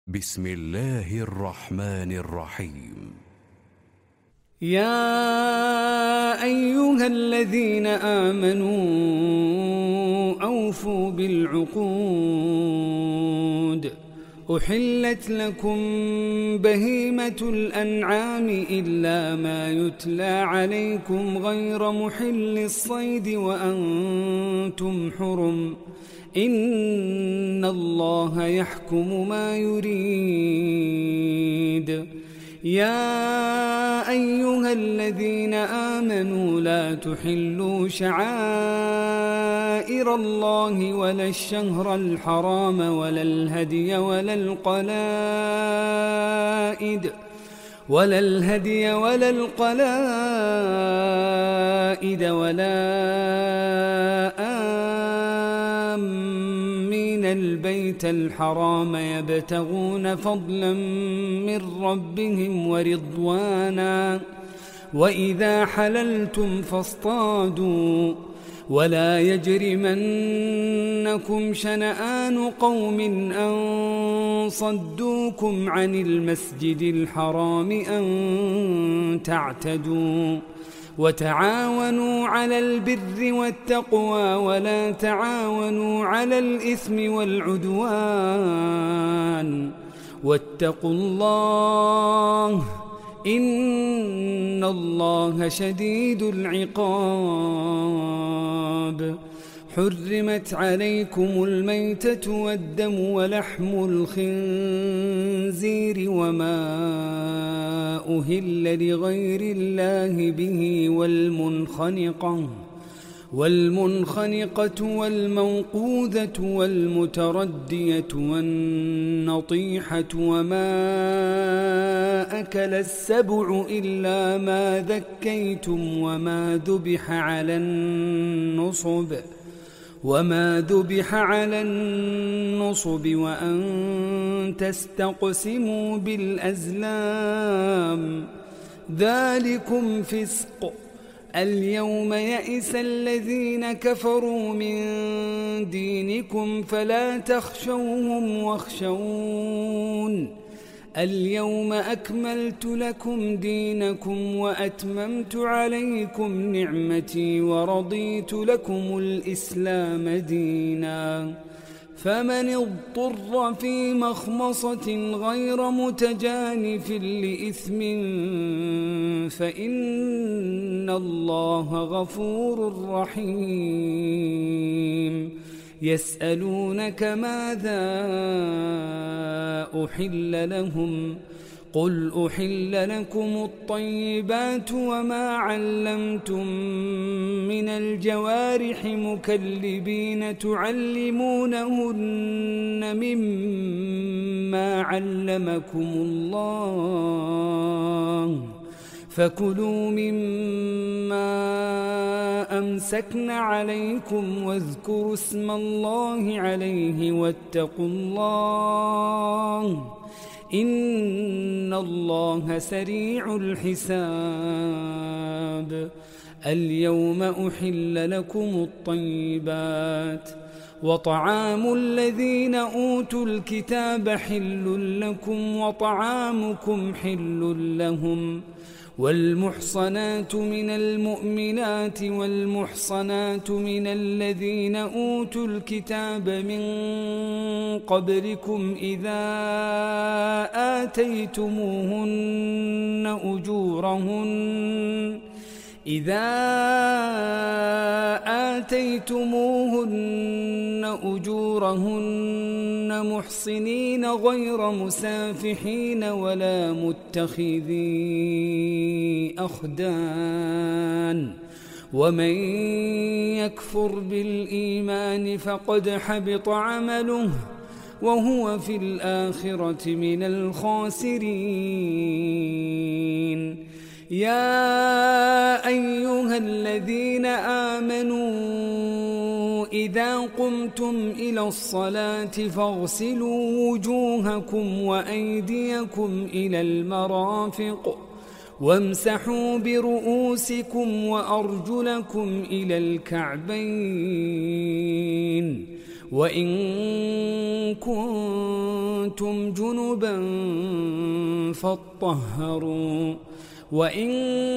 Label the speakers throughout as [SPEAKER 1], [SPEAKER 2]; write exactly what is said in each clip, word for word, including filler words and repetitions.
[SPEAKER 1] بسم الله الرحمن الرحيم.
[SPEAKER 2] يا أيها الذين آمنوا أوفوا بالعقود. أحلت لكم بهيمة الأنعام إلا ما يتلى عليكم غير محل الصيد وأنتم حرم، إن الله يحكم ما يريد. يا أيها الذين آمنوا لا تحلوا شعائر الله ولا الشهر الحرام ولا الهدي ولا القلائد ولا الهدي ولا القلائد ولا آمين البيت الحرام يبتغون فضلا من ربهم ورضوانا، وإذا حللتم فاصطادوا، ولا يجرمنكم شنآن قوم أن صدوكم عن المسجد الحرام أن تعتدوا، وتعاونوا على البر والتقوى ولا تعاونوا على الإثم والعدوان، واتقوا الله إن الله شديد العقاب. حرمت عليكم الميتة والدم ولحم الخنزير وما أهل لغير الله به والمنخنقة والمنخنقة والموقوذة والمتردية والنطيحة وما أكل السبع إلا ما ذكيتم وما ذبح على النصب وما ذبح على النصب وأن تستقسموا بالأزلام، ذلكم فسق. اليوم يئس الذين كفروا من دينكم فلا تخشوهم واخشون، اليوم أكملت لكم دينكم وأتممت عليكم نعمتي ورضيت لكم الإسلام دينا. فمن اضطر في مخمصة غير متجانف لإثم فإن الله غفور رحيم. يسألونك ماذا أحل لهم، قل أحل لكم الطيبات وما علمتم من الجوارح مكلبين تعلمونهن مما علمكم الله، فكلوا مما أمسكن عليكم واذكروا اسم الله عليه واتقوا الله إن الله سريع الحساب. اليوم أحل لكم الطيبات وطعام الذين أوتوا الكتاب حل لكم وطعامكم حل لهم، والمحصنات من المؤمنات والمحصنات من الذين أوتوا الكتاب من قبلكم إذا آتيتموهن أجورهن إذا آتيتموهن أجورهن محصنين غير مسافحين ولا متخذي أخدان، ومن يكفر بالإيمان فقد حبط عمله وهو في الآخرة من الخاسرين. يا أيها الذين آمنوا إذا قمتم إلى الصلاة فاغسلوا وجوهكم وأيديكم إلى المرافق وامسحوا برؤوسكم وأرجلكم إلى الكعبين وإن كنتم جنبا فاطهروا وإن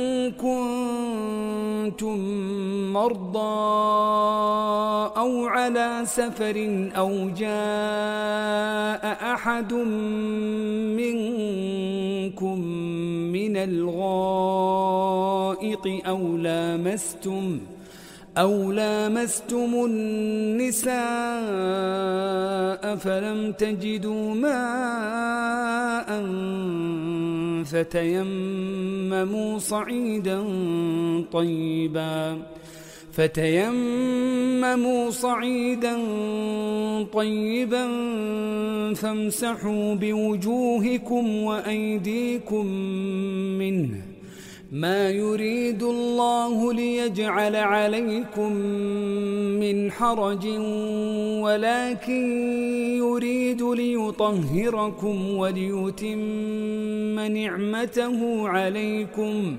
[SPEAKER 2] كنتم مرضى أو على سفر أو جاء أحد منكم من الغائط أو لامستم أو لامستم النساء فلم تجدوا ماء فتيمموا صعيدا طيبا فتيمموا صعيدا طيبا فامسحوا بوجوهكم وأيديكم منه ما يريد الله ليجعل عليكم من حرج ولكن يريد ليطهركم وليتم نعمته عليكم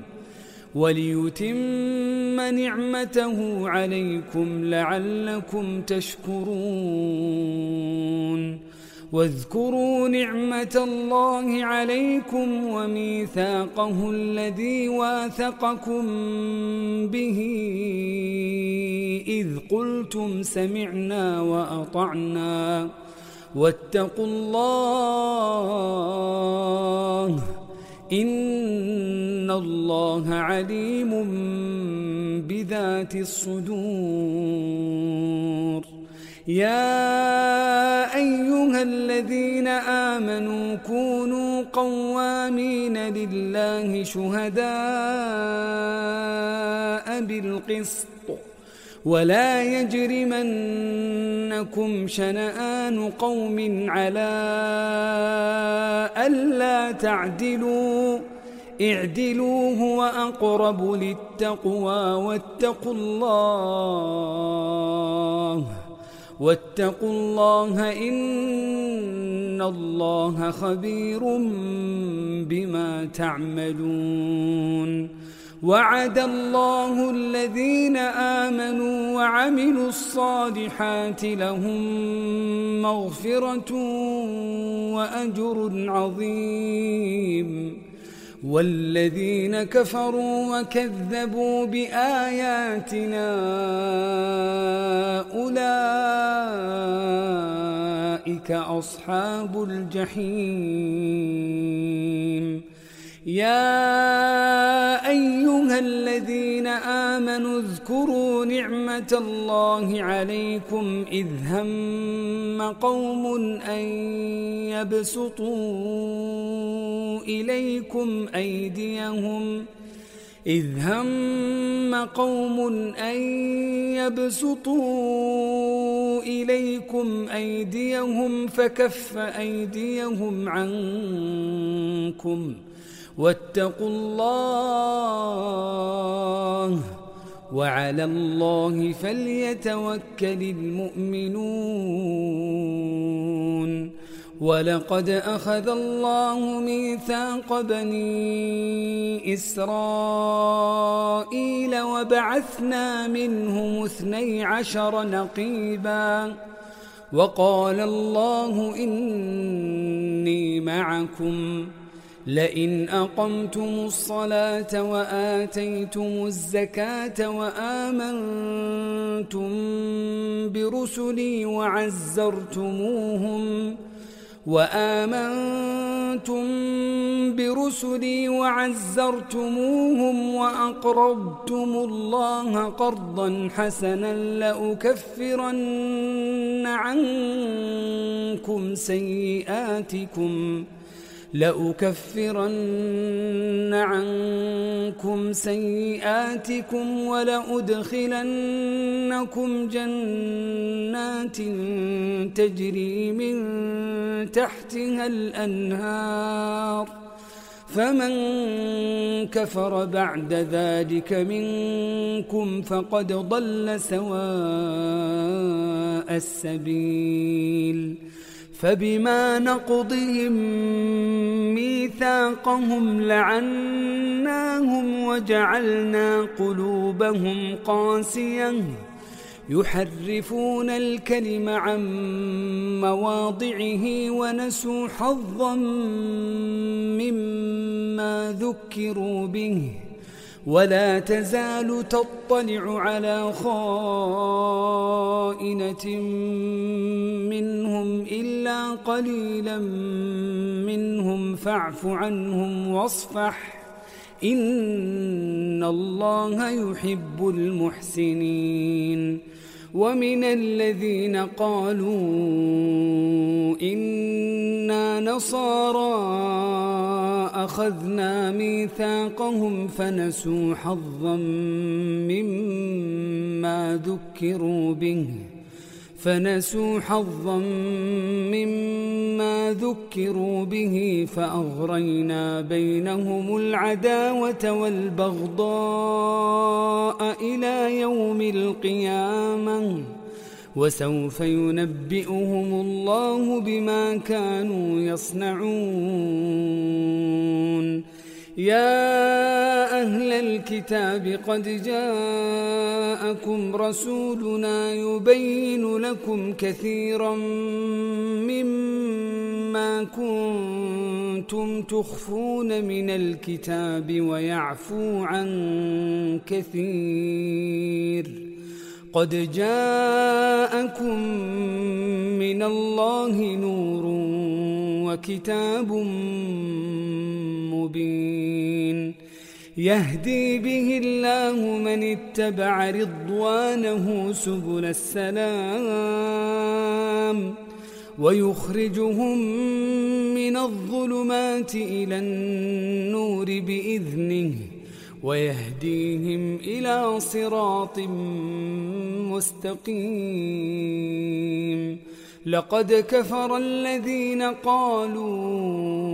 [SPEAKER 2] وليتم نعمته عليكم لعلكم تشكرون واذكروا نعمة الله عليكم وميثاقه الذي واثقكم به إذ قلتم سمعنا وأطعنا واتقوا الله إن الله عليم بذات الصدور. يا أيها الذين آمنوا كونوا قوامين لله شهداء بالقسط ولا يجرمنكم شنآن قوم على ألا تعدلوا اعدلوا هو أقرب للتقوى واتقوا الله واتقوا الله إن الله خبير بما تعملون. وعد الله الذين آمنوا وعملوا الصالحات لهم مغفرة وأجر عظيم والذين كفروا وكذبوا بآياتنا أولئك أصحاب الجحيم. يا أيها الذين آمنوا اذكروا نعمة الله عليكم إذ هم قوم أن يبسطوا إليكم أيديهم إذ هم قوم أن يبسطوا إليكم أيديهم فكف أيديهم عنكم واتقوا الله وعلى الله فليتوكل المؤمنون. ولقد أخذ الله ميثاق بني إسرائيل وبعثنا منهم اثني عشر نقيبا وقال الله إني معكم لئن أقمتم الصلاة وآتيتم الزكاة وآمنتم برسلي وعزرتموهم وآمنتم برسلي وعزرتموهم وأقرضتم الله قرضا حسنا لأكفرن عنكم سيئاتكم لأكفرن عنكم سيئاتكم ولأدخلنكم جنات تجري من تحتها الأنهار فمن كفر بعد ذلك منكم فقد ضل سواء السبيل. فبما نقضهم ميثاقهم لعناهم وجعلنا قلوبهم قاسية يحرفون الكلم عن مواضعه ونسوا حظا مما ذكروا به ولا تزال تطلع على خائنة منهم إلا قليلا منهم فاعف عنهم واصفح إن الله يحب المحسنين. ومن الذين قالوا إنا نصارى أخذنا ميثاقهم فنسوا حظا مما ذكروا به فنسوا حظا مما ذكروا به فأغرينا بينهم العداوة والبغضاء إلى يوم القيامة وسوف ينبئهم الله بما كانوا يصنعون. يا أهل الكتاب قد جاءكم رسولنا يبين لكم كثيرا مما كنتم تخفون من الكتاب ويعفو عن كثير. قد جاءكم من الله نور وكتاب مبين يهدي به الله من اتبع رضوانه سبل السلام ويخرجهم من الظلمات إلى النور بإذنه ويهديهم إلى صراط مستقيم. لقد كفر الذين قالوا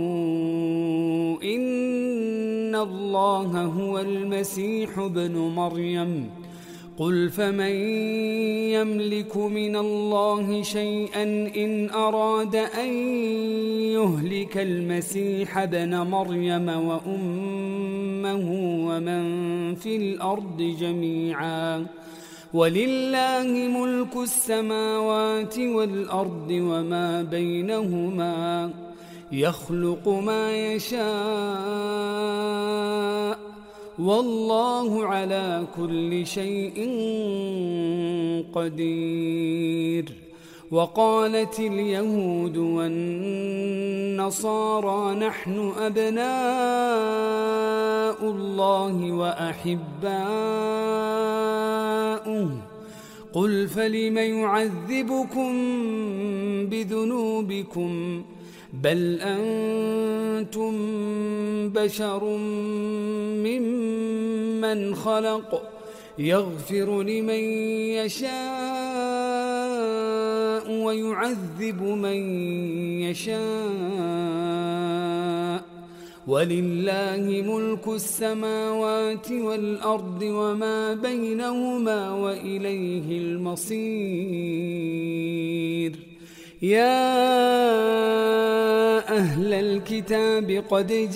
[SPEAKER 2] إن الله هو المسيح ابن مريم قل فمن يملك من الله شيئا إن أراد أن يهلك المسيح ابن مريم وأمه ومن في الأرض جميعا ولله ملك السماوات والأرض وما بينهما يخلق ما يشاء والله على كل شيء قدير. وقالت اليهود والنصارى نحن أبناء الله وأحباؤه قل فلم يعذبكم بذنوبكم بل أنتم بشر ممن خلق يغفر لمن يشاء ويعذب من يشاء ولله ملك السماوات والأرض وما بينهما وإليه المصير. يا أهل الكتاب قد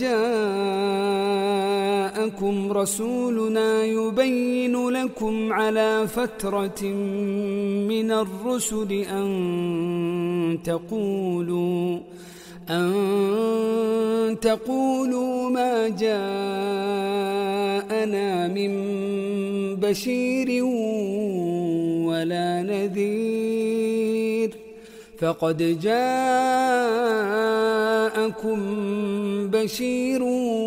[SPEAKER 2] جاءكم رسولنا يبين لكم على فترة من الرسل أن تقولوا أن تقولوا ما جاءنا من بشير ولا نذير فقد جاءكم بشير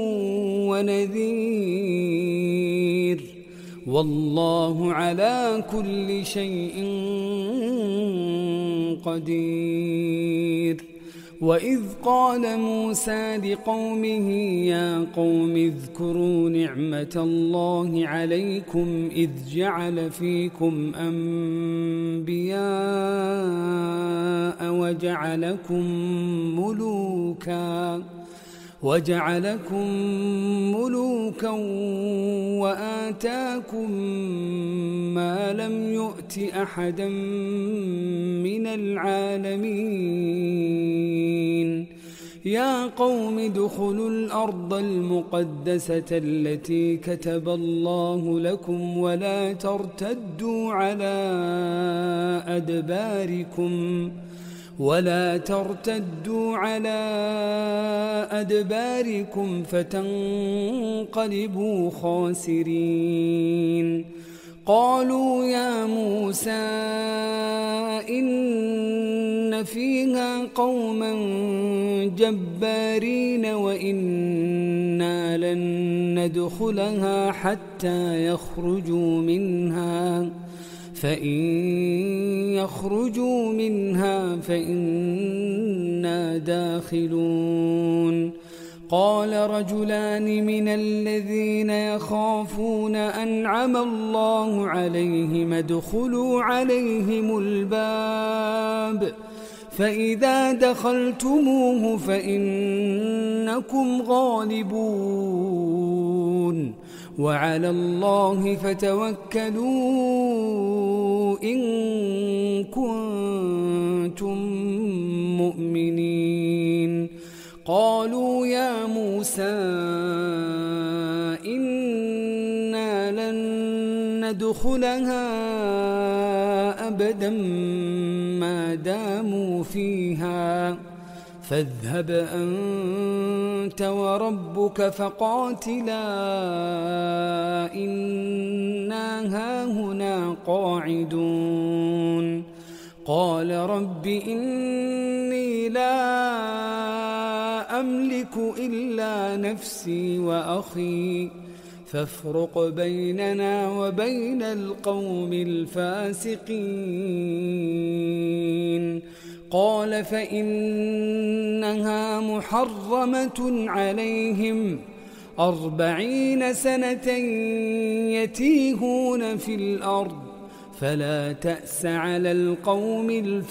[SPEAKER 2] ونذير والله على كل شيء قدير. وإذ قال موسى لقومه يا قوم اذكروا نعمة الله عليكم إذ جعل فيكم أنبياء وجعلكم ملوكا وجعلكم ملوكا وآتاكم ما لم يؤت أحدا من العالمين يا قوم ادخلوا الأرض المقدسة التي كتب الله لكم ولا ترتدوا على أدباركم ولا ترتدوا على أدباركم فتنقلبوا خاسرين. قالوا يا موسى إن فيها قوما جبارين وإنا لن ندخلها حتى يخرجوا منها فإن يخرجوا منها فإنا داخلون. قال رجلان من الذين يخافون أنعم الله عليهم ادخلوا عليهم الباب فإذا دخلتموه فإنكم غالبون وعلى الله فتوكلوا إن كنتم مؤمنين. قالوا يا موسى إنا لن ندخلها أبدا ما داموا فيها فاذهب أنت وربك فقاتلا إنا هاهنا قاعدون. قال رب إني لا أملك إلا نفسي وأخي فافرق بيننا وبين القوم الفاسقين. قال فإنها محرمة عليهم أربعين سنة يتيهون في الأرض فلا تأس على القوم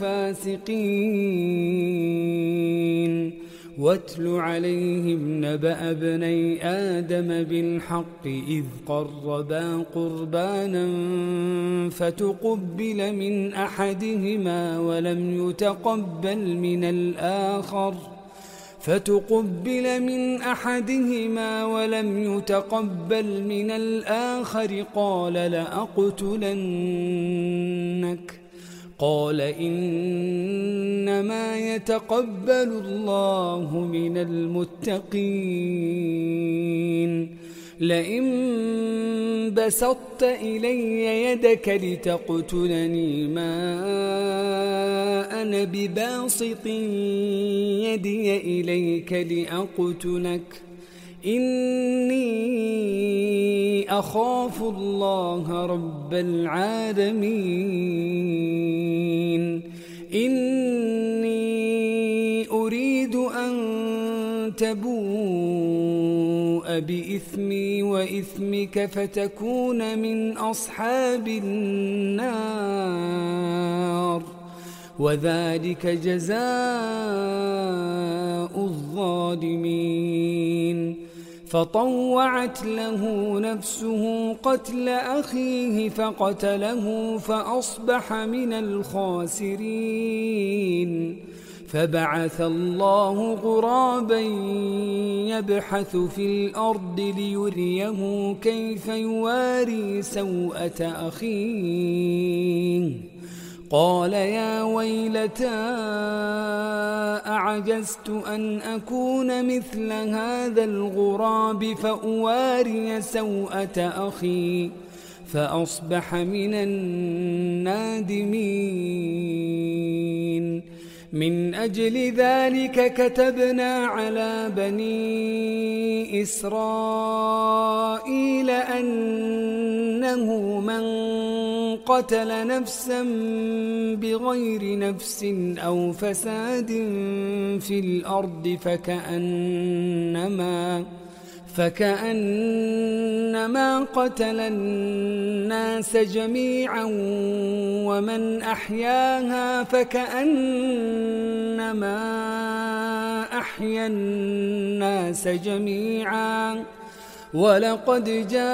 [SPEAKER 2] الفاسقين. واتل عليهم نبأ ابني آدم بالحق إذ قربا قربانا فتقبل من أحدهما ولم يتقبل من الآخر فتقبل من أحدهما ولم يتقبل من الآخر قال لأقتلنك. قال إنما يتقبل الله من المتقين. لئن بسطت إلي يدك لتقتلني ما أنا بباسط يدي إليك لأقتلك إني أخاف الله رب العالمين. إني أريد أن تبوء بإثمي وإثمك فتكون من أصحاب النار وذلك جزاء الظالمين. فطوعت له نفسه قتل أخيه فقتله فأصبح من الخاسرين. فبعث الله غرابا يبحث في الأرض ليريه كيف يواري سوءة أخيه. قال يا ويلتى أعجزت أن أكون مثل هذا الغراب فأواري سوءة أخي فأصبح من النادمين. من أجل ذلك كتبنا على بني إسرائيل أنه من قتل نفسا بغير نفس أو فساد في الأرض فكأنما فكأنما قتل الناس جميعا ومن أحياها فكأنما أحيا الناس جميعا ولقد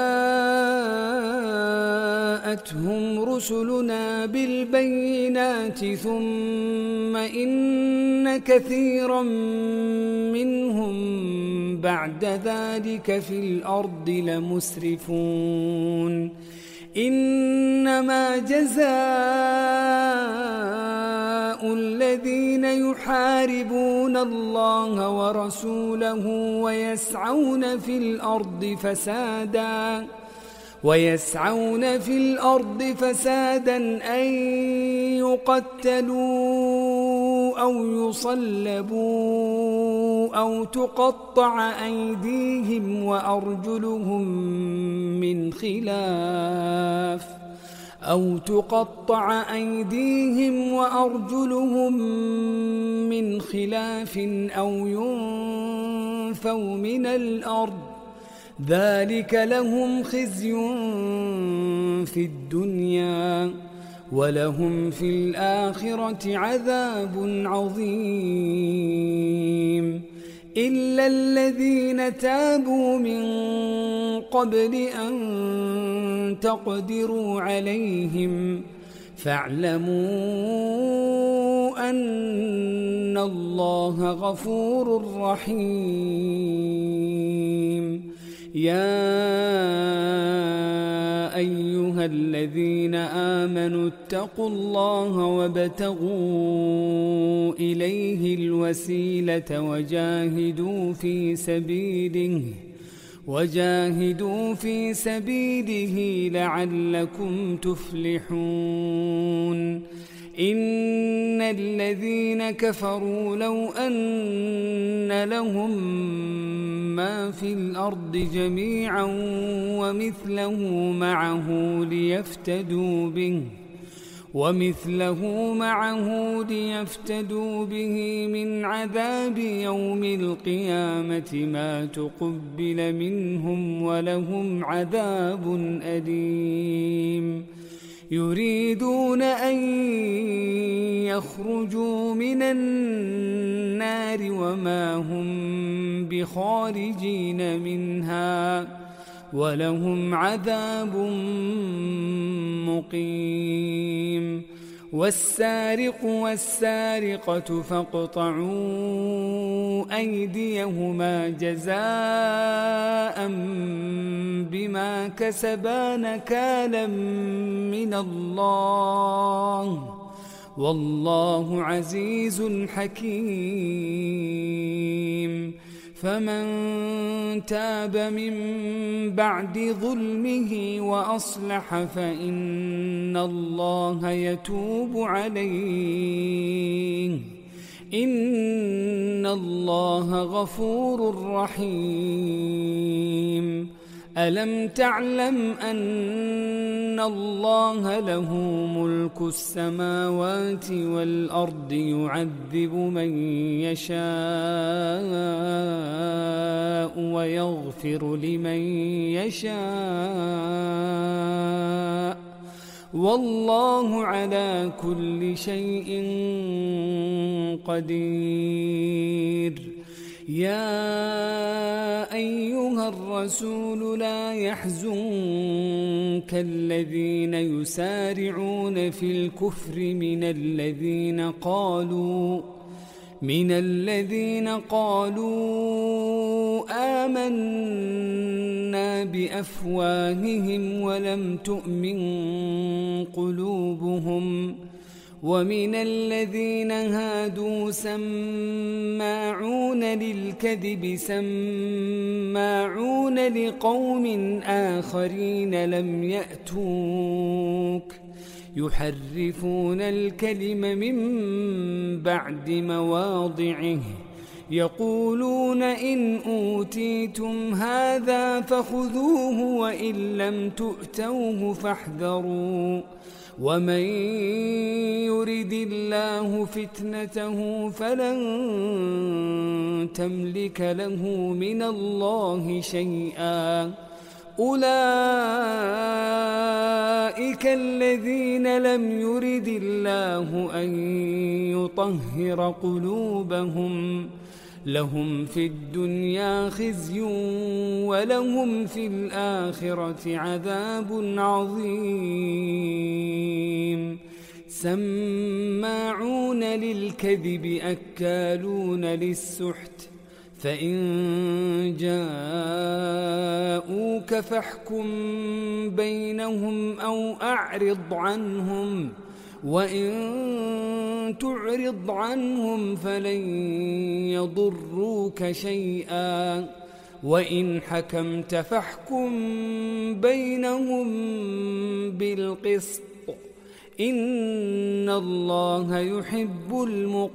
[SPEAKER 2] جاءتهم رسلنا بالبينات ثم إن كثيرا منهم بعد ذلك في الأرض لمسرفون إنما جزاء الذين يحاربون الله ورسوله ويسعون في الأرض فسادا ويسعون في الأرض فسادا أن يقتلوا أو يصلبوا أو تقطع أيديهم وأرجلهم من خلاف أو تقطع أيديهم وأرجلهم من خلاف أو ينفوا من الأرض ذلك لهم خزي في الدنيا ولهم في الآخرة عذاب عظيم إلا الذين تابوا من قبل أن تقدروا عليهم فاعلموا أن الله غفور رحيم يا أيها الذين آمنوا اتقوا الله وابتغوا إليه الوسيلة وجاهدوا في سبيله وجاهدوا في سبيله لعلكم تفلحون إن الذين كفروا لو أن لهم ما في الأرض جميعا ومثله معه ليفتدوا به ومثله معه ليفتدوا به من عذاب يوم القيامة ما تقبل منهم ولهم عذاب أليم يريدون أن يخرجوا من النار وما هم بخارجين منها ولهم عذاب مقيم والسارق والسارقة فاقطعوا أيديهما جزاء بما كسبا نكالا من الله والله عزيز حكيم فمن تاب من بعد ظلمه وأصلح فإن الله يتوب عليه إن الله غفور رحيم ألم تعلم أن الله له ملك السماوات والأرض يعذب من يشاء ويغفر لمن يشاء والله على كل شيء قدير يا أيها الرسول لا يحزنك الذين يسارعون في الكفر من الذين قالوا من الذين قالوا آمنا بأفواههم ولم تؤمن قلوبهم ومن الذين هادوا سماعون للكذب سماعون لقوم آخرين لم يأتوك يحرفون الكلم من بعد مواضعه يقولون إن أوتيتم هذا فخذوه وإن لم تؤتوه فاحذروا ومن يرد الله فتنته فلن تملك له من الله شيئا أولئك الذين لم يرد الله أن يطهر قلوبهم لهم في الدنيا خزي ولهم في الآخرة عذاب عظيم سماعون للكذب أكالون للسحت فإن جاءوك فاحكم بينهم أو أعرض عنهم وإن تعرض عنهم فلن يضروك شيئا وإن حكمت فاحكم بينهم بالقسط إن الله يحب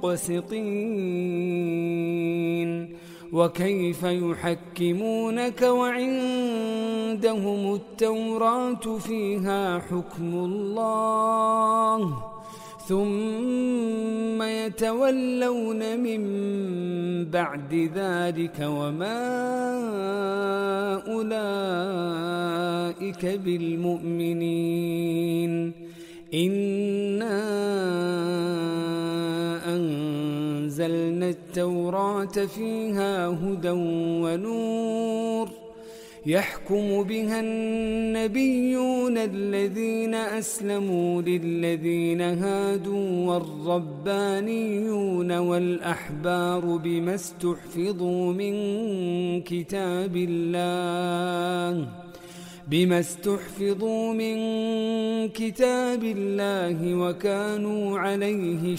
[SPEAKER 2] المقسطين وكيف يحكمونك وعندهم التوراة فيها حكم الله ثم يتولون من بعد ذلك وما أولئك بالمؤمنين إنا أنزلنا التوراة فيها هدى ونور يحكم بها النبيون الذين أسلموا للذين هادوا والربانيون والأحبار بما استحفظوا من كتاب الله بما استحفظوا من كتاب الله وكانوا عليه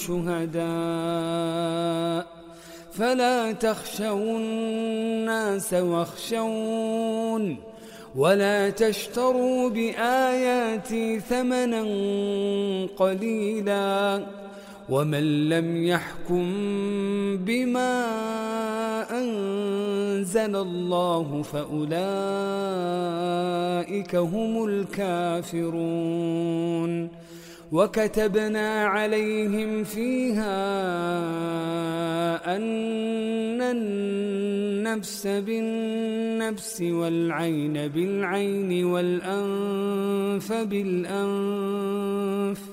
[SPEAKER 2] شهداء فلا تخشوا الناس واخشون ولا تشتروا بآياتي ثمنا قليلا ومن لم يحكم بما أنزل الله فأولئك هم الكافرون وكتبنا عليهم فيها أن النفس بالنفس والعين بالعين والأنف بالأنف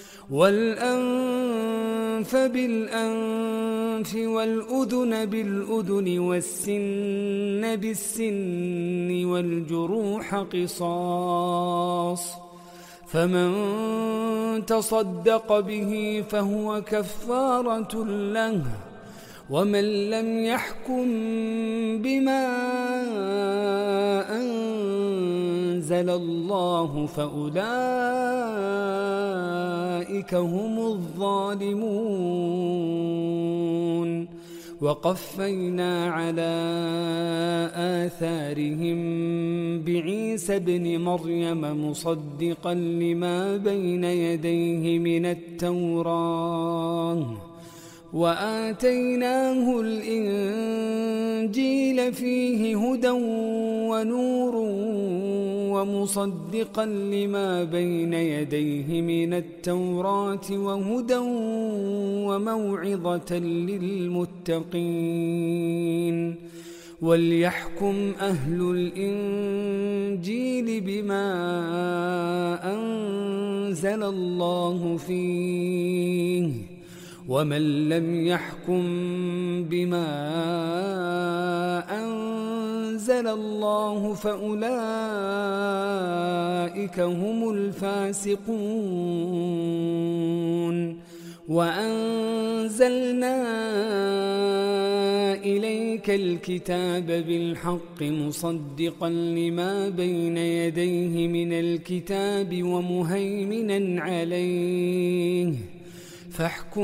[SPEAKER 2] والأنف بالأنف والأذن بالأذن والسن بالسن والجروح قصاص فمن تصدق به فهو كفارة له ومن لم يحكم بما أنزل الله فأولئك هم الظالمون وقفينا على آثارهم بعيسى ابن مريم مصدقا لما بين يديه من التوراة وآتيناه الإنجيل فيه هدى ونور ومصدقا لما بين يديه من التوراة وهدى وموعظة للمتقين وليحكم أهل الإنجيل بما أنزل الله فيه ومن لم يحكم بما أنزل الله فأولئك هم الفاسقون وأنزلنا إليك الكتاب بالحق مصدقا لما بين يديه من الكتاب ومهيمنا عليه فاحكم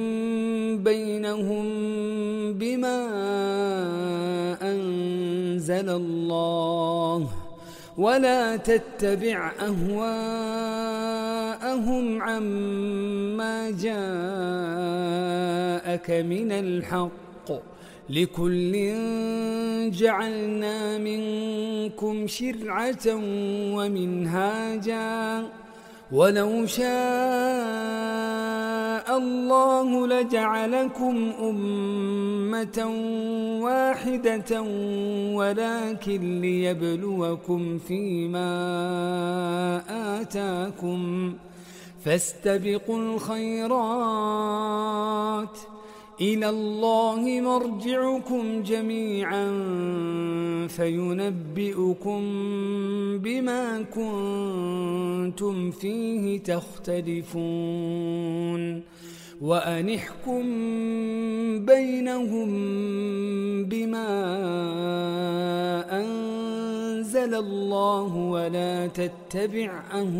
[SPEAKER 2] بينهم بما أنزل الله ولا تتبع أهواءهم عما جاءك من الحق لكل جعلنا منكم شرعة ومنهاجا ولو شاء الله لجعلكم أمة واحدة ولكن ليبلوكم فيما آتاكم فاستبقوا الخيرات إلى الله مرجعكم جميعا فينبئكم بما كنتم فيه تختلفون وأن احكم بينهم بما أنزل الله ولا تتبع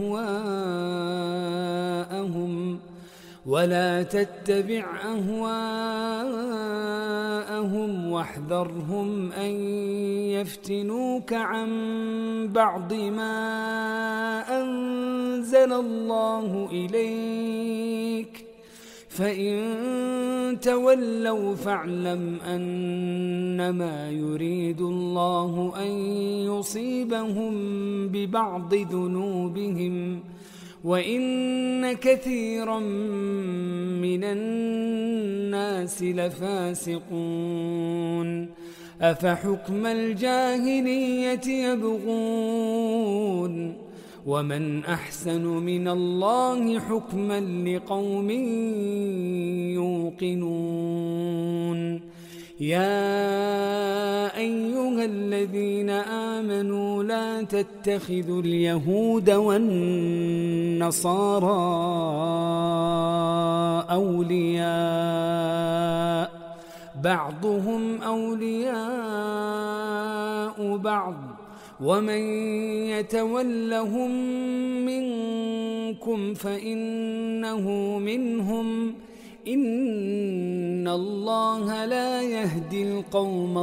[SPEAKER 2] أهواءهم ولا تتبع أهواءهم واحذرهم أن يفتنوك عن بعض ما أنزل الله إليك فإن تولوا فاعلم أنما يريد الله أن يصيبهم ببعض ذنوبهم وإن كثيرا من الناس لفاسقون أفحكم الجاهلية يبغون ومن أحسن من الله حكما لقوم يوقنون يا أيها الذين آمنوا لا تتخذوا اليهود والنصارى أولياء بعضهم أولياء بعض ومن يتولهم منكم فإنه منهم إن الله لا يهدي القوم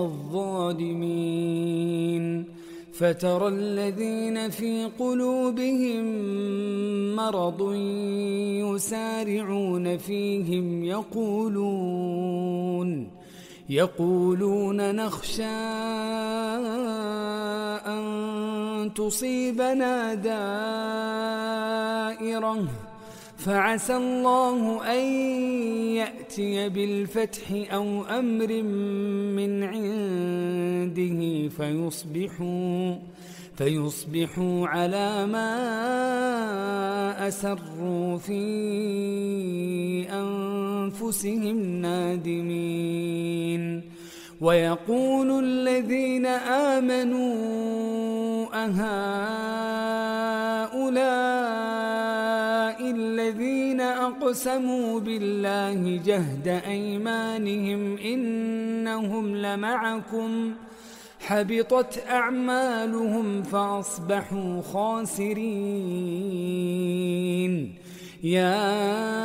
[SPEAKER 2] الظالمين فترى الذين في قلوبهم مرض يسارعون فيهم يقولون يقولون نخشى أن تصيبنا دائرة فعسى الله أن يأتي بالفتح أو أمر من عنده فيصبحوا فيصبحوا على ما أسروا في أنفسهم نادمين ويقول الذين آمنوا أهؤلاء الذين أقسموا بالله جهد أيمانهم إنهم لمعكم حبطت أعمالهم فأصبحوا خاسرين يا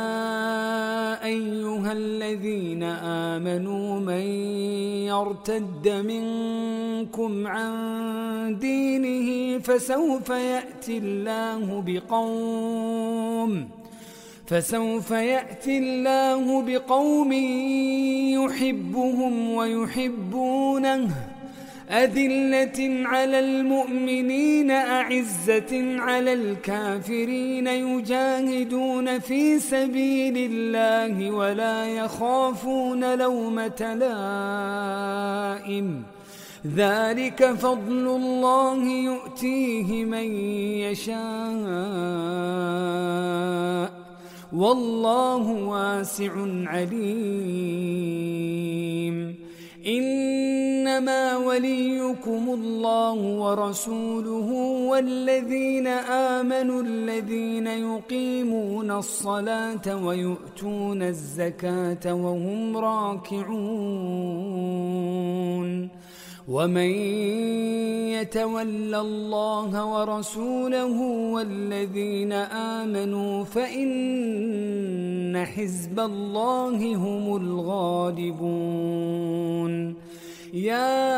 [SPEAKER 2] أيها الذين آمنوا من يرتد منكم عن دينه فسوف يأتي الله بقوم فسوف يأتي الله بقوم يحبهم ويحبونه أذلة على المؤمنين أعزة على الكافرين يجاهدون في سبيل الله ولا يخافون لومة لائم ذلك فضل الله يؤتيه من يشاء والله واسع عليم إنما وليكم الله ورسوله والذين آمنوا الذين يقيمون الصلاة ويؤتون الزكاة وهم راكعون ومن يتولى الله ورسوله والذين آمنوا فإن حزب الله هم الغالبون يا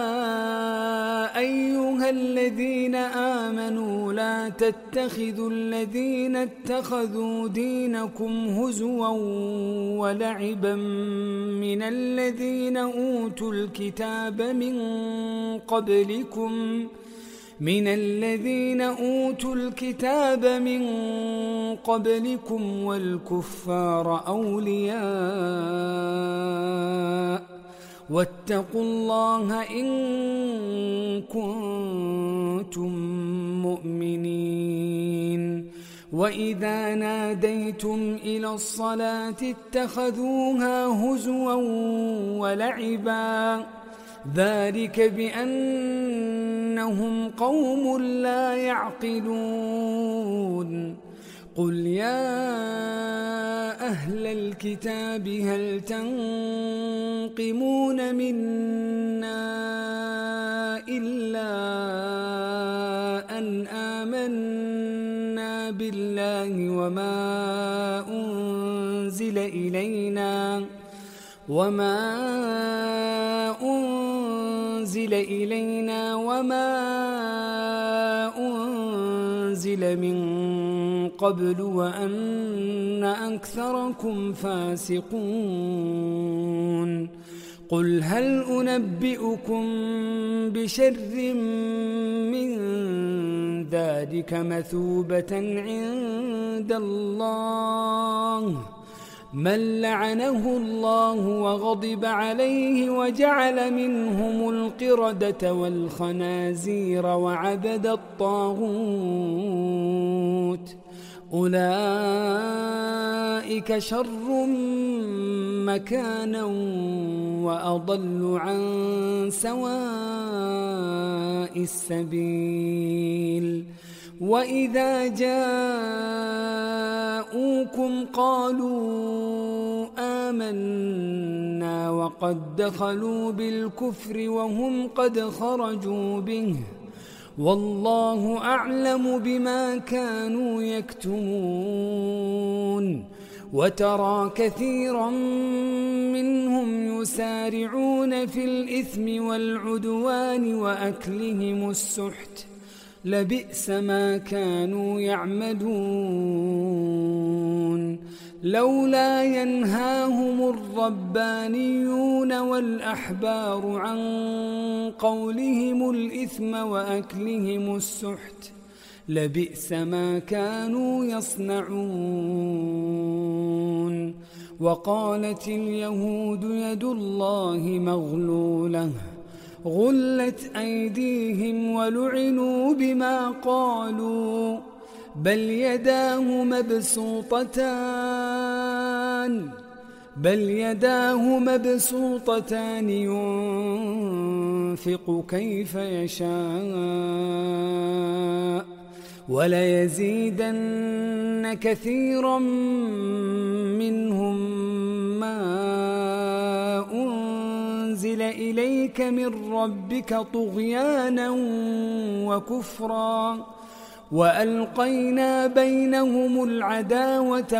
[SPEAKER 2] أيها الذين آمنوا لا تتخذوا الذين اتخذوا دينكم هزوا ولعبا من الذين أوتوا الكتاب من قبلكم من الذين أوتوا الكتاب من قبلكم والكفار أولياء واتقوا الله إن كنتم مؤمنين وإذا ناديتم إلى الصلاة اتخذوها هزوا ولعبا ذلك بأنهم قوم لا يعقلون قل يا أهل الكتاب هل تنقمون منا إلا أن آمنا بالله وما أنزل إلينا وما أنزل إلينا وما أنزل من قبل وأن أكثركم فاسقون قل هل أنبئكم بشر من ذلك مثوبة عند الله من لعنه الله وغضب عليه وجعل منهم القردة والخنازير وعبد الطاغوت أولئك شر مكانا وأضل عن سواء السبيل وإذا جاءوكم قالوا آمنا وقد دخلوا بالكفر وهم قد خرجوا به والله أعلم بما كانوا يكتمون وترى كثيرا منهم يسارعون في الإثم والعدوان وأكلهم السحت لبئس ما كانوا يعملون لولا ينهاهم الربانيون والأحبار عن قولهم الإثم وأكلهم السحت لبئس ما كانوا يصنعون وقالت اليهود يد الله مغلولة غلت أيديهم ولعنوا بما قالوا بل يداه مبسوطتان بل يداه مبسوطتان ينفق كيف يشاء وليزيدن كثيرا منهم ما أنزل إليك من ربك طغيانا وكفرا وألقينا بينهم العداوة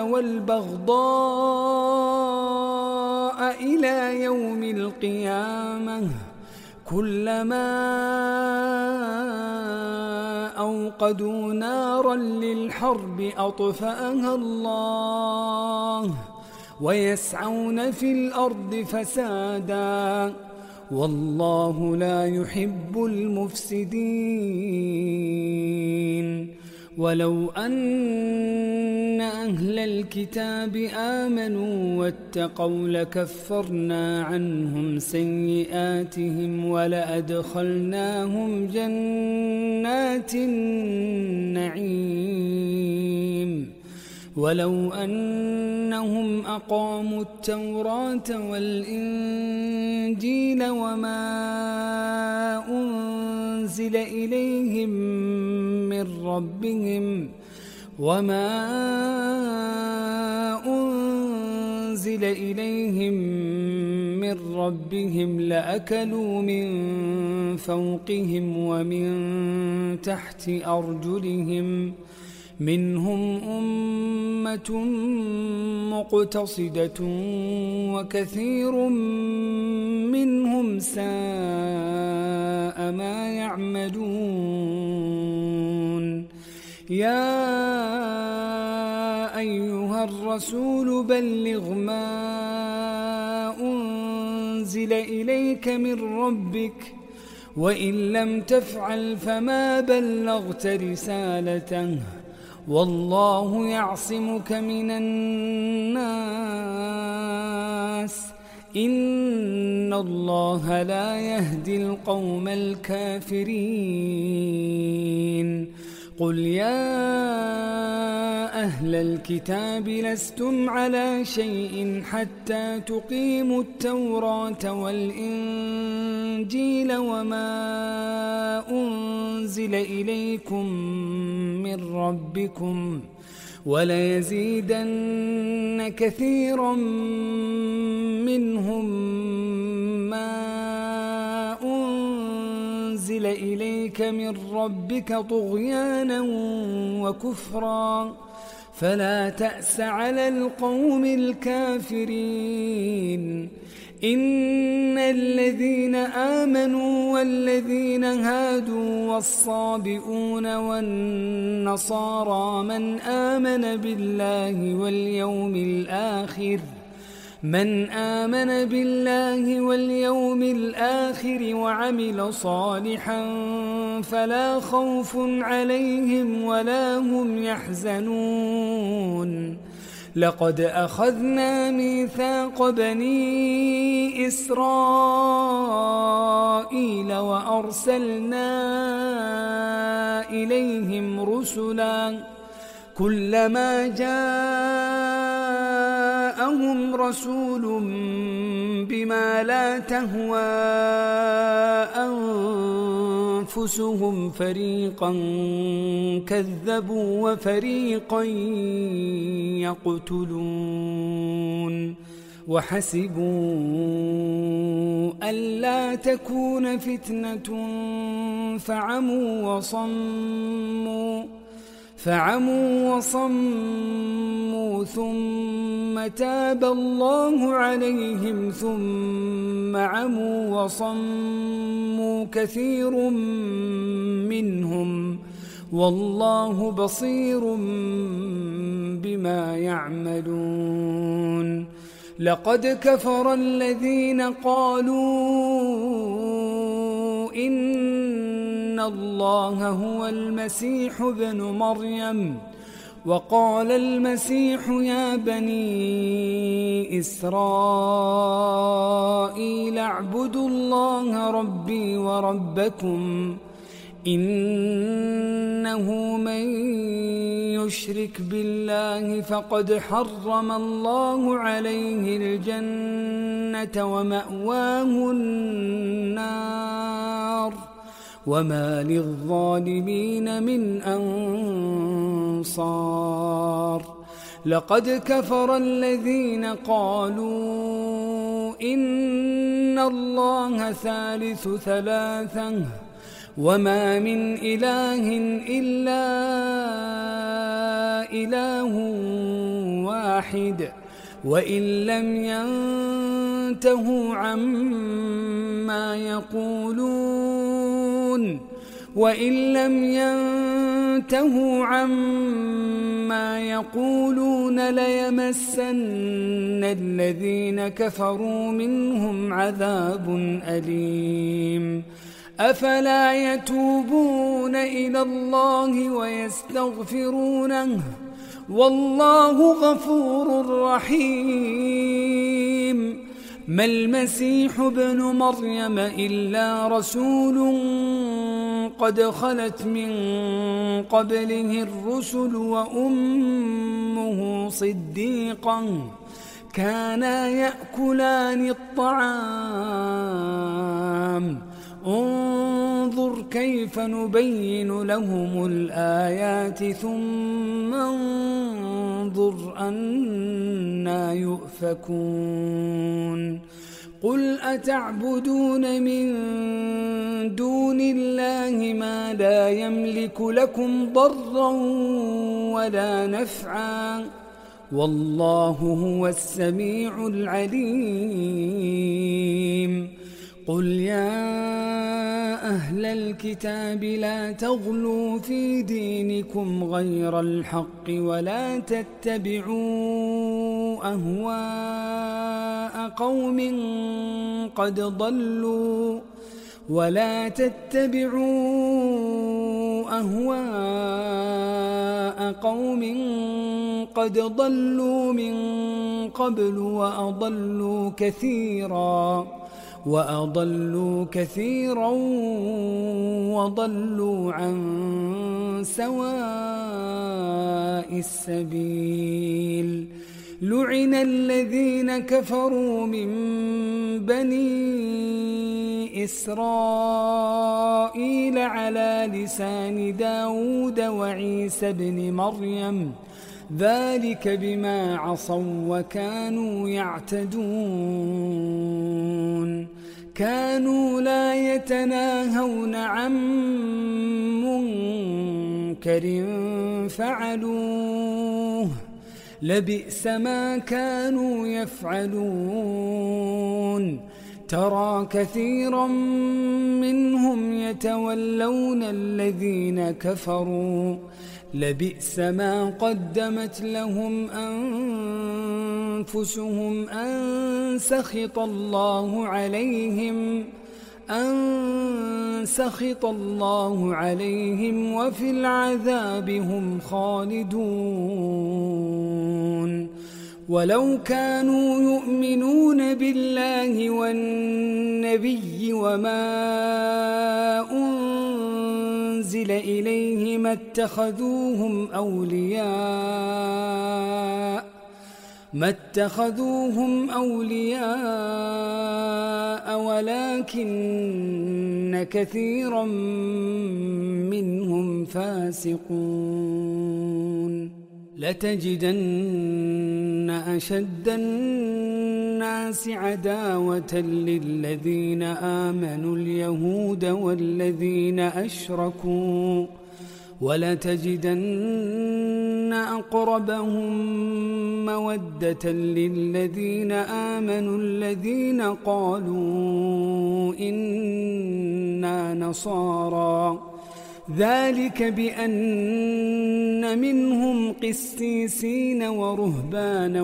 [SPEAKER 2] والبغضاء إلى يوم القيامة كلما أوقدوا نارا للحرب أطفأها الله ويسعون في الأرض فسادا والله لا يحب المفسدين ولو أن أهل الكتاب آمنوا واتقوا لكفرنا عنهم سيئاتهم ولأدخلناهم جنات النعيم ولو أنهم أقاموا التوراة والإنجيل وما أنزل إليهم من ربهم وما أنزل إليهم من ربهم لأكلوا من فوقهم ومن تحت أرجلهم منهم أمة مقتصدة وكثير منهم ساء ما يعملون يا أيها الرسول بلغ ما أنزل إليك من ربك وإن لم تفعل فما بلغت رسالته والله يعصمك من الناس إن الله لا يهدي القوم الكافرين قل يا أهل الكتاب لستم على شيء حتى تقيموا التوراة والإنجيل وما أنزل إليكم من ربكم وليزيدن كثيرا منهم ما أنزل إليك من ربك طغيانا وكفرا فلا تأس على القوم الكافرين. إن الذين آمنوا والذين هادوا والصابئون والنصارى من آمن بالله واليوم الآخر من آمن بالله واليوم الآخر وعمل صالحا فلا خوف عليهم ولا هم يحزنون. لقد أخذنا ميثاق بني إسرائيل وأرسلنا إليهم رسلا كلما جاءهم رسول بما لا تهوى أنفسهم فريقا كذبوا وفريقا يقتلون وحسبوا ألا تكون فتنة فعموا وصموا فعموا وصموا ثم تاب الله عليهم ثم عموا وصموا كثير منهم والله بصير بما يعملون. لقد كفر الذين قالوا إن الله هو المسيح ابن مريم وقال المسيح يا بني إسرائيل اعبدوا الله ربي وربكم إنه من يشرك بالله فقد حرم الله عليه الجنة ومأواه النار وما للظالمين من أنصار. لقد كفر الذين قالوا إن الله ثالث ثلاثة وما من إله إلا إله واحد وإن لم ينتهوا عما يقولون وإن لم ينتهوا عما يقولون ليمسن الذين كفروا منهم عذاب أليم. أفلا يتوبون إلى الله ويستغفرونه والله غفور رحيم. ما المسيح ابن مريم إلا رسول قد خلت من قبله الرسل وأمه صديقا كانا يأكلان الطعام انظر كيف نبين لهم الآيات ثم انظر أنا يؤفكون. قل أتعبدون من دون الله ما لا يملك لكم ضرا ولا نفعا والله هو السميع العليم. قل يا أهل الكتاب لا تغلوا في دينكم غير الحق ولا تتبعوا أهواء قوم قد ضلوا ولا تتبعوا أهواء قوم قد ضلوا من قبل وأضلوا كثيرا وأضلوا كثيرا وضلوا عن سواء السبيل. لعن الذين كفروا من بني إسرائيل على لسان داود وعيسى بن مريم ذلك بما عصوا وكانوا يعتدون. كانوا لا يتناهون عن منكر فعلوه لبئس ما كانوا يفعلون. ترى كثيرا منهم يتولون الذين كفروا لبئس ما قدمت لهم أنفسهم أن سخط الله عليهم أن سخط الله عليهم وفي العذاب هم خالدون. ولو كانوا يؤمنون بالله والنبي وما أنزل إليه ما اتخذوهم أولياء ما اتخذوهم أولياء ولكن كثيرا منهم فاسقون. لتجدن أشد الناس عداوة للذين آمنوا اليهود والذين أشركوا ولتجدن أقربهم مودة للذين آمنوا الذين قالوا إنا نصارى ذلك بأن منهم قسيسين ورهبانا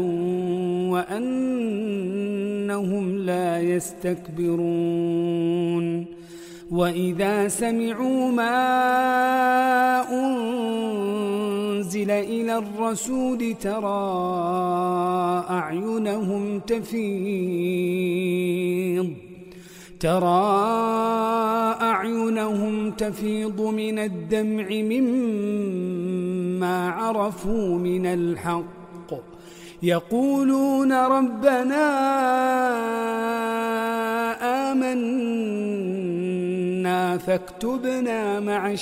[SPEAKER 2] وأنهم لا يستكبرون. وإذا سمعوا ما أنزل إلى الرسول ترى أعينهم تفيض ترى أعينهم تفيض من الدمع مما عرفوا من الحق يقولون ربنا آمنا فاكتبنا مع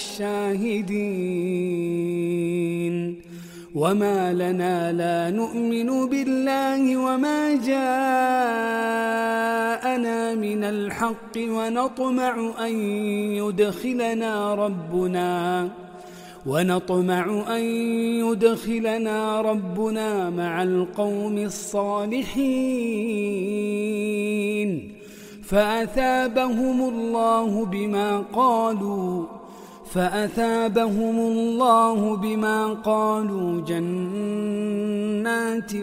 [SPEAKER 2] الشاهدين. وما لنا لا نؤمن بالله وما جاءنا من الحق ونطمع أن يدخلنا ربنا ونطمع أن يدخلنا ربنا مع القوم الصالحين. فأثابهم الله بما قالوا فأثابهم الله بما قالوا جنات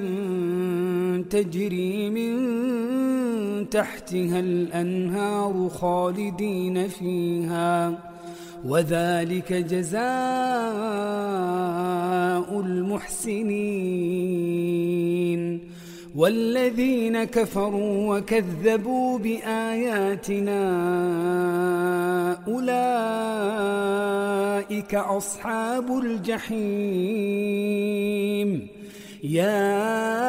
[SPEAKER 2] تجري من تحتها الأنهار خالدين فيها وذلك جزاء المحسنين. والذين كفروا وكذبوا بآياتنا أولئك أصحاب الجحيم. يا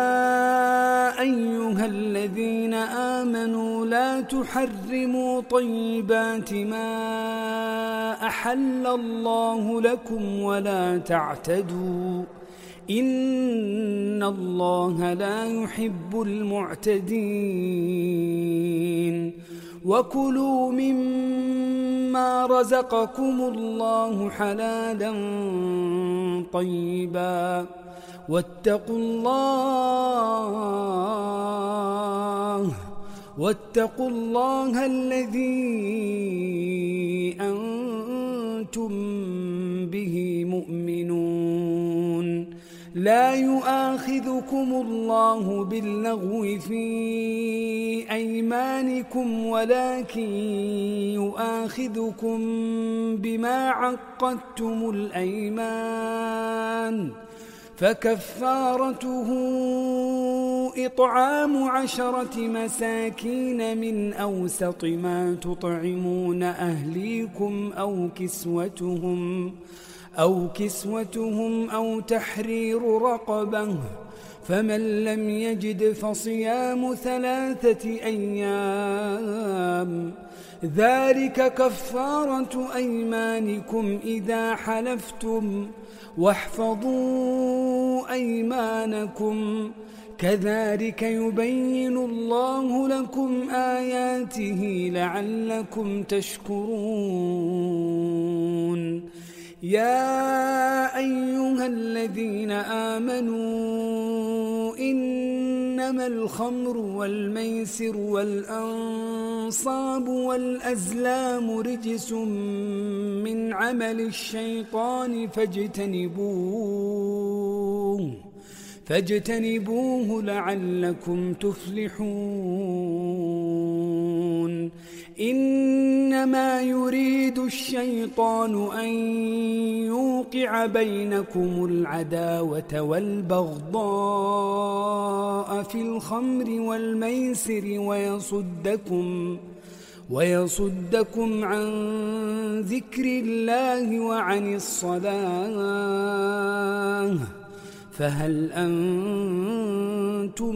[SPEAKER 2] أيها الذين آمنوا لا تحرموا طيبات ما أحل الله لكم ولا تعتدوا إن الله لا يحب المعتدين. وكلوا مما رزقكم الله حلالا طيبا واتقوا الله واتقوا الله الذي أنتم به مؤمنون. لا يؤاخذكم الله باللغو في أيمانكم ولكن يؤاخذكم بما عقدتم الأيمان فكفارته إطعام عشرة مساكين من أوسط ما تطعمون أهليكم أو كسوتهم أو كسوتهم أو تحرير رقبة، فمن لم يجد فصيام ثلاثة أيام، ذلك كفارة أيمانكم إذا حلفتم، واحفظوا أيمانكم، كذلك يبين الله لكم آياته لعلكم تشكرون. يا أيها الذين آمنوا إنما الخمر والميسر والأنصاب والأزلام رجس من عمل الشيطان فاجتنبوه فاجتنبوه لعلكم تفلحون. إنما يريد الشيطان أن يوقع بينكم العداوة والبغضاء في الخمر والميسر ويصدكم ويصدكم عن ذكر الله وعن الصلاة، فهل أنتم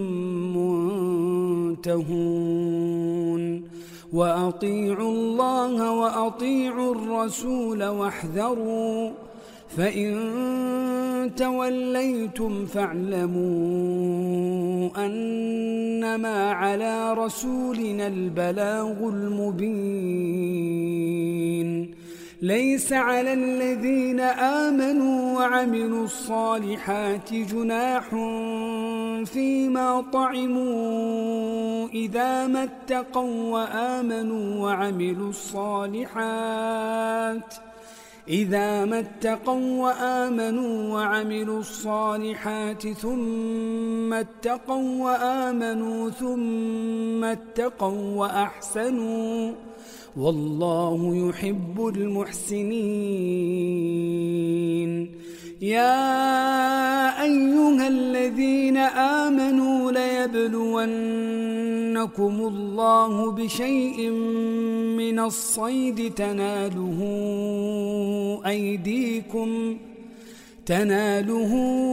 [SPEAKER 2] منتهون؟ وأطيعوا الله وأطيعوا الرسول واحذروا، فإن توليتم فاعلموا أنما على رسولنا البلاغ المبين. ليس على الذين آمنوا وعملوا الصالحات جناح فيما طعموا إذا ما اتقوا وآمنوا وعملوا الصالحات إذا ما اتقوا وآمنوا وعملوا الصالحات ثم اتقوا وآمنوا ثم اتقوا وأحسنوا، والله يحب المحسنين. يا أيها الذين آمنوا ليبلونكم الله بشيء من الصيد تناله أيديكم تناله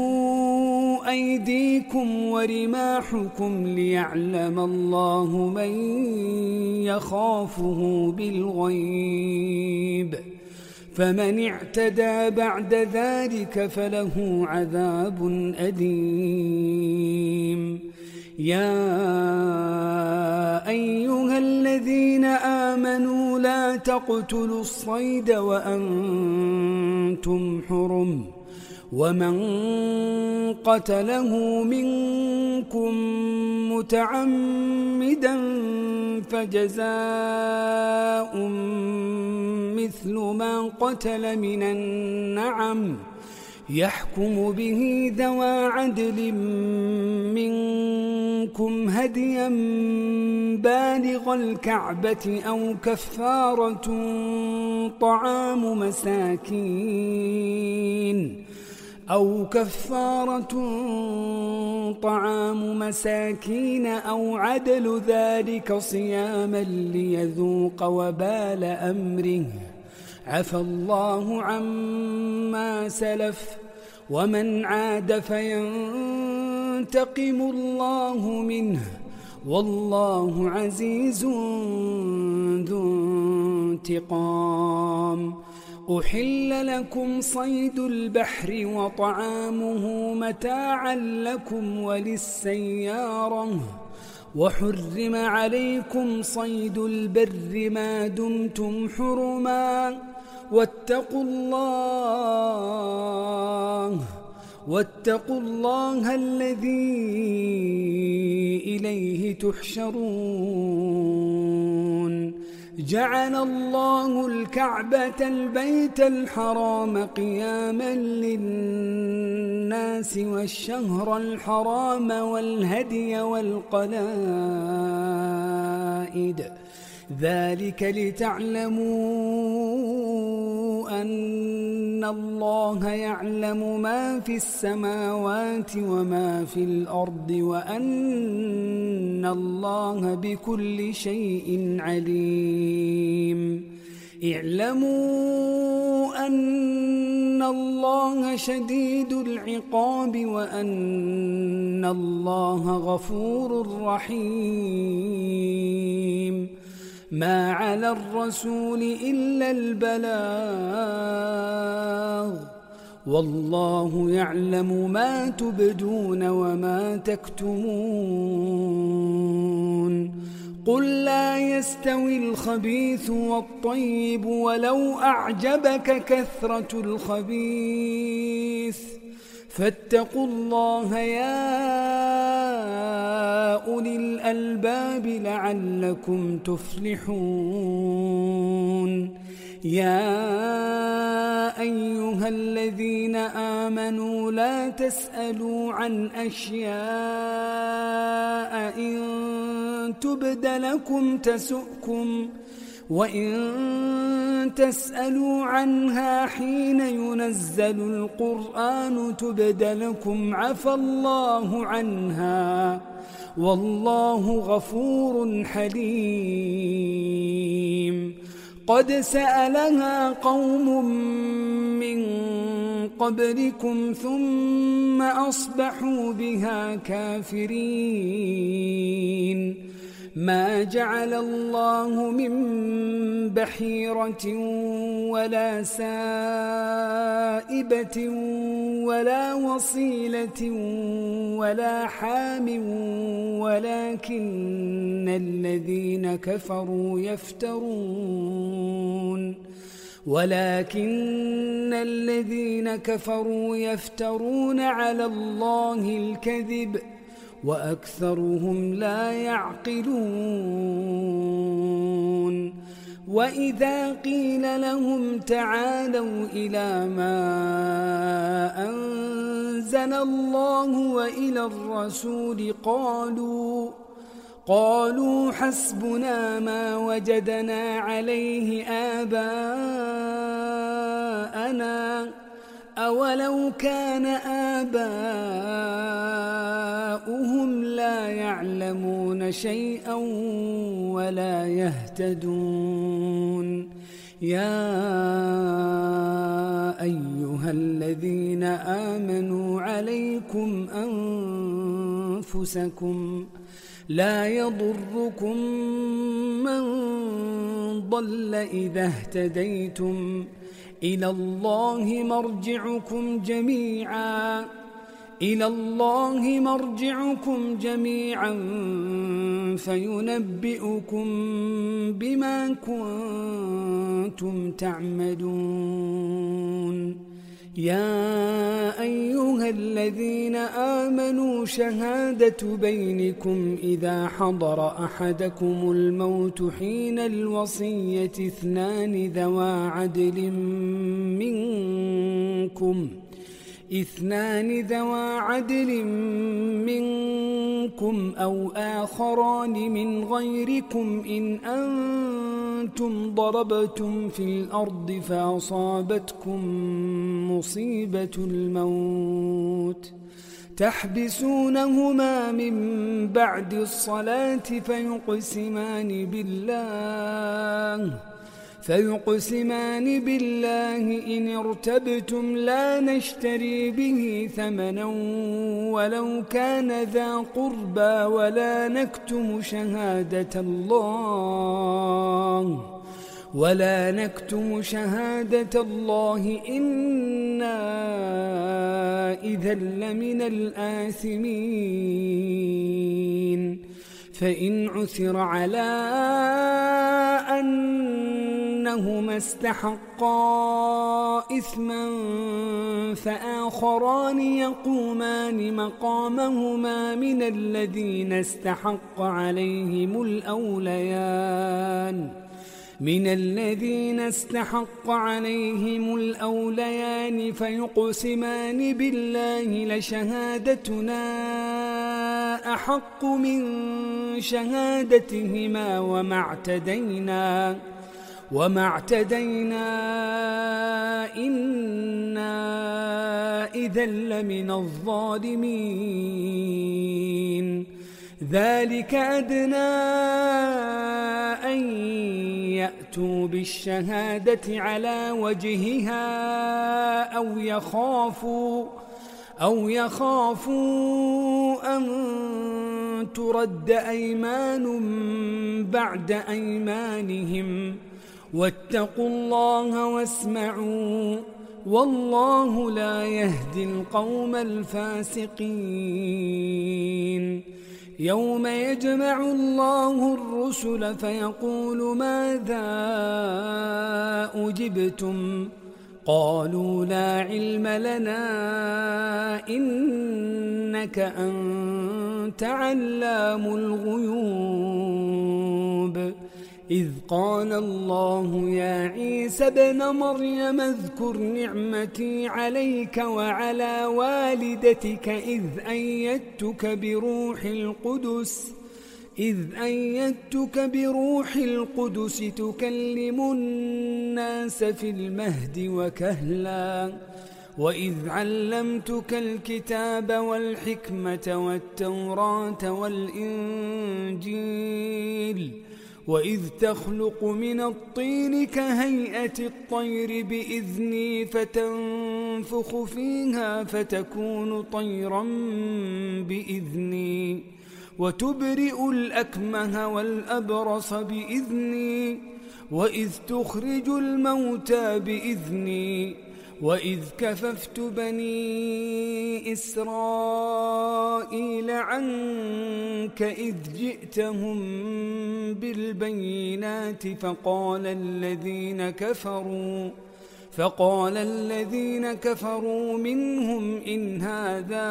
[SPEAKER 2] أيديكم ورماحكم ليعلم الله من يخافه بالغيب، فمن اعتدى بعد ذلك فله عذاب أليم. يا أيها الذين آمنوا لا تقتلوا الصيد وأنتم حرم، ومن قتله منكم متعمدا فجزاء مثل ما قتل من النعم يحكم به ذوى عدل منكم هديا بالغ الكعبة أو كفارة طعام مساكين أو كفارة طعام مساكين أو عدل ذلك صياما ليذوق وبال أمره، عفى الله عما سلف، ومن عاد فينتقم الله منه، والله عزيز ذو انتقام. أحل لكم صيد البحر وطعامه متاعا لكم وللسيارة، وحرم عليكم صيد البر ما دمتم حرما، واتقوا الله واتقوا الله الذي إليه تحشرون. جعل الله الكعبة البيت الحرام قياما للناس والشهر الحرام والهدي والقلائد، ذلك لتعلموا أن أن الله يعلم ما في السماوات وما في الأرض وأن الله بكل شيء عليم. اعلموا أن الله شديد العقاب وأن الله غفور رحيم. ما على الرسول إلا البلاغ والله يعلم ما تبدون وما تكتمون. قل لا يستوي الخبيث والطيب ولو أعجبك كثرة الخبيث فاتقوا الله يا أولي الألباب لعلكم تفلحون. يا أيها الذين آمنوا لا تسألوا عن أشياء إن تبد لكم تسؤكم وإن تسألوا عنها حين ينزل القرآن تبد لكم عفى الله عنها والله غفور حليم. قد سألها قوم من قبلكم ثم أصبحوا بها كافرين. ما جعل الله من بحيرة ولا سائبة ولا وصيلة ولا حام ولكن الذين كفروا يفترون ولكن الذين كفروا يفترون على الله الكذب وأكثرهم لا يعقلون. وإذا قيل لهم تعالوا إلى ما أنزل الله وإلى الرسول قالوا قالوا حسبنا ما وجدنا عليه آباءنا أولو كان آباؤهم لا يعلمون شيئا ولا يهتدون. يا أيها الذين آمنوا عليكم أنفسكم لا يضركم من ضل إذا اهتديتم إلى الله مرجعكم جميعا إلى الله مرجعكم جميعا فينبئكم بما كنتم تعملون. يا أيها الذين آمنوا شهادة بينكم إذا حضر أحدكم الموت حين الوصية اثنان ذوى عدل منكم اثنان ذوى عدل منكم أو آخران من غيركم إن أنتم ضربتم في الأرض فأصابتكم مصيبة الموت تحبسونهما من بعد الصلاة فيقسمان بالله فيقسمان بالله إن ارتبتم لا نشتري به ثمنا ولو كان ذا قربى ولا نكتم شهادة الله ولا نكتم شهادة الله إنا إذا لمن الآثمين. فإن عثر على أنهما استحقا إثما فآخران يقومان مقامهما من الذين استحق عليهم الأوليان من الذين استحق عليهم الأوليان فيقسمان بالله لشهادتنا أحق من شهادتهما وما اعتدينا وما اعتدينا إنا إذا لمن الظالمين ذلك أدنى أن يأتوا بالشهادة على وجهها أو يخافوا أو يخافوا أن ترد أيمان بعد أيمانهم واتقوا الله واسمعوا والله لا يهدي القوم الفاسقين يوم يجمع الله الرسل فيقول ماذا أجبتم قالوا لا علم لنا إنك أنت علام الغيوب إذ قال الله يا عيسى ابن مريم اذكر نعمتي عليك وعلى والدتك إذ أيدتك بروح القدس إذ أيدتك بروح القدس تكلم الناس في المهد وكهلا وإذ علمتك الكتاب والحكمة والتوراة والإنجيل وإذ تخلق من الطين كهيئة الطير بإذني فتنفخ فيها فتكون طيرا بإذني وتبرئ الأكمه والأبرص بإذني وإذ تخرج الموتى بإذني وإذ كففت بني إسرائيل عنك إذ جئتهم بالبينات فقال الذين كفروا فقال الذين كفروا منهم إن هذا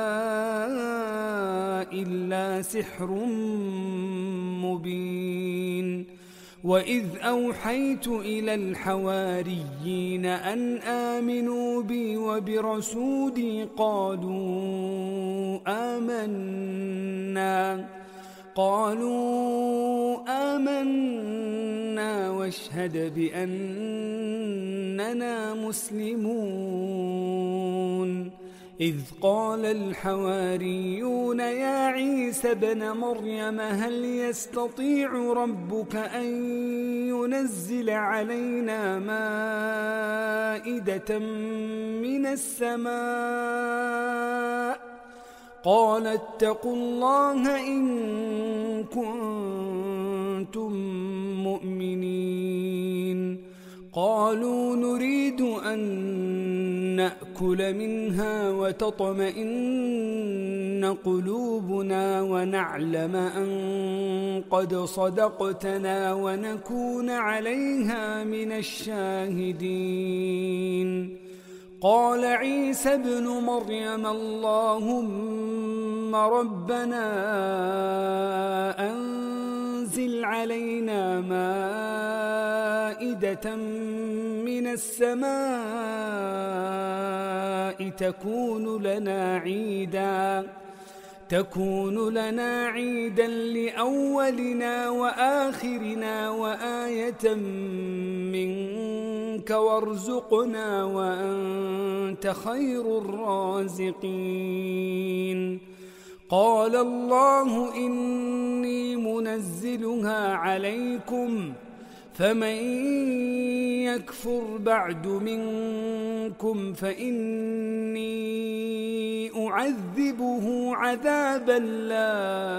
[SPEAKER 2] إلا سحر مبين وإذ أوحيت إلى الحواريين أن آمنوا بي وبرسولي قالوا آمنا قالوا آمنا واشهد بأننا مسلمون إذ قال الحواريون يا عيسى ابن مريم هل يستطيع ربك أن ينزل علينا مائدة من السماء قال اتقوا الله إن كنتم مؤمنين قالوا نريد أن نأكل منها وتطمئن قلوبنا ونعلم أن قد صدقتنا ونكون عليها من الشاهدين قال عيسى ابن مريم اللهم ربنا أنزل علينا مائدة من السماء تكون لنا عيدا تكون لنا عيدا لأولنا وآخرنا وآية منك وارزقنا وأنت خير الرازقين قال الله إني منزلها عليكم فمن يكفر بعد منكم فإني أعذبه عذابا لا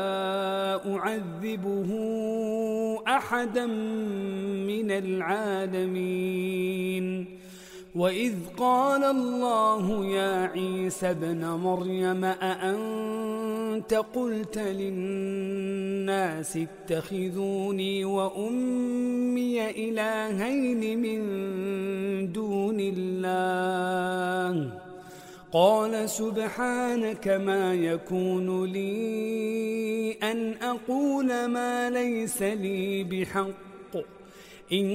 [SPEAKER 2] أعذبه أحدا من العالمين وإذ قال الله يا عيسى ابن مريم أأنت قلت للناس اتخذوني وأمي إلهين من دون الله قال سبحانك ما يكون لي أن أقول ما ليس لي بحق إن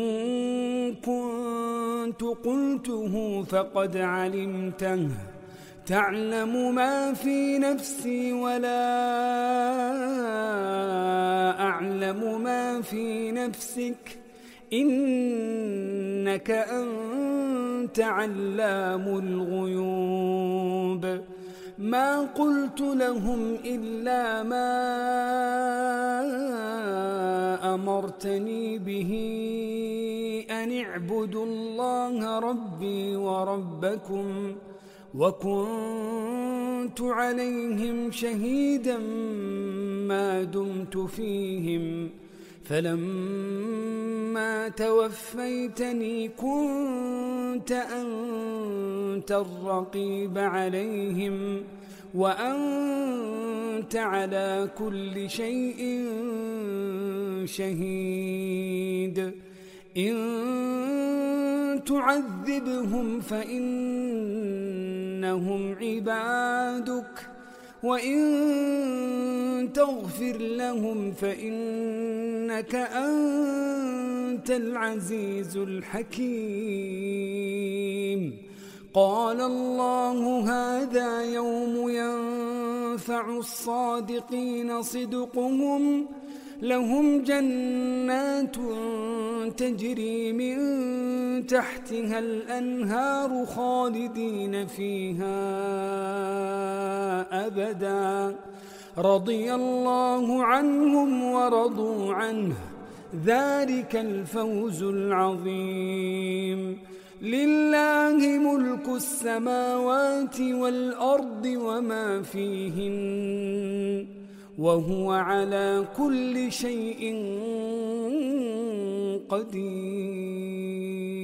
[SPEAKER 2] كنت قلته فقد علمته تعلم ما في نفسي ولا أعلم ما في نفسك إنك أنت علام الغيوب ما قلت لهم إلا ما أمرتني به أن اعبدوا الله ربي وربكم وكنت عليهم شهيدا ما دمت فيهم فلما توفيتني كنت أنت الرقيب عليهم وأنت على كل شيء شهيد إن تعذبهم فإنهم عبادك وإن تغفر لهم فإنك أنت العزيز الحكيم قال الله هذا يوم ينفع الصادقين صدقهم لهم جنات تجري من تحتها الأنهار خالدين فيها أبدا رضي الله عنهم ورضوا عنه ذلك الفوز العظيم لله ملك السماوات والأرض وما فيهن وهو على كل شيء قدير.